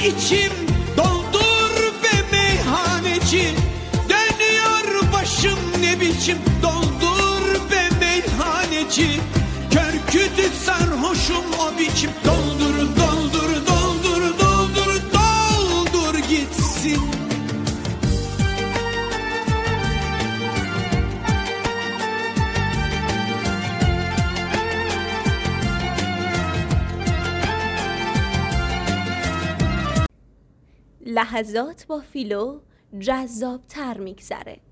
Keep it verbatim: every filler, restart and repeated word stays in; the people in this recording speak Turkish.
içim, doldur be meyhaneci. Dönüyor başım ne biçim, doldur be meyhaneci. Kör kütük sarhoşum o biçim, doldur doldur doldur doldur doldur gitsin. لحظات با فیلو جذاب‌تر میگذره.